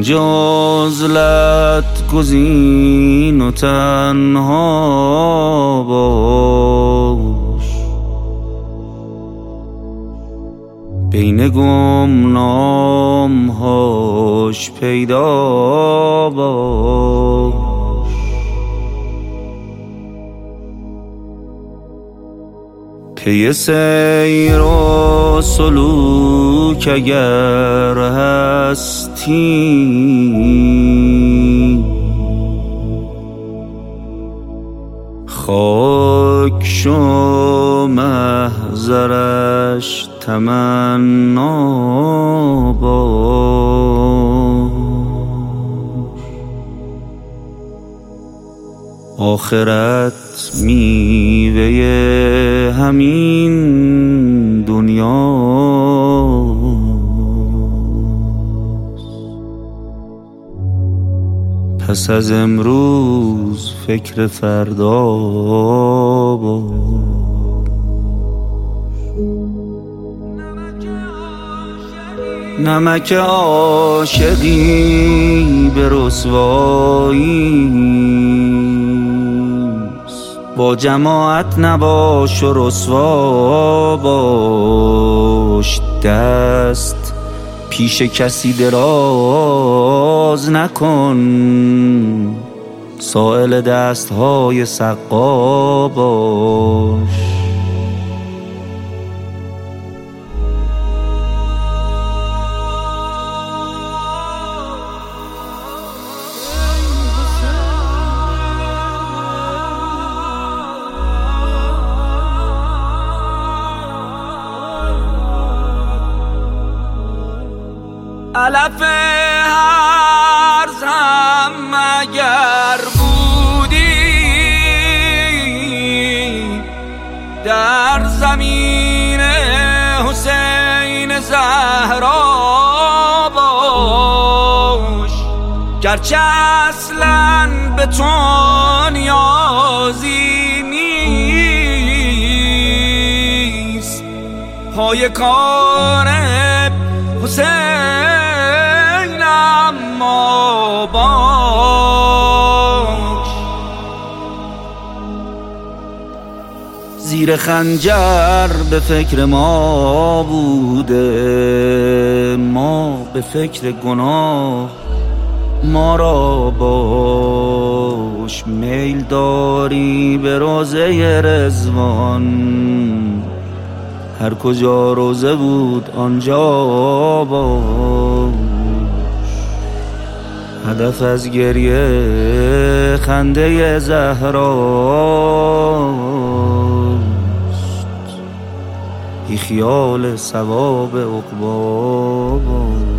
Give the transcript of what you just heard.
رنج عزلت گزین و تنها باش، بین گمنام‌هاش پیدا باش. پی سیر و سلوک اگر هستی، خاک شو محضرش تمنا باش. آخرت میوه همین دنیاست، پس از امروز فکر فردا باش. نمک عاشقی به رسوایی، با جماعت نباش و رسوا باش. دست پیش کسی دراز نکن، سائل دستهای سقا باش. علف هرز هم اگر بودی، در زمین حسین زهرا باش. گرچه اصلاً به تو نیازی نیست، پای کار حسین اما باش. زیر خنجر به فکر ما بوده، ما به فکر گناه ما را باش. میل داری به روضه رضوان، هر کجا روضه بود آنجا باش. هدف از گریه خنده زهراست، بی خیال ثواب عقبا باش.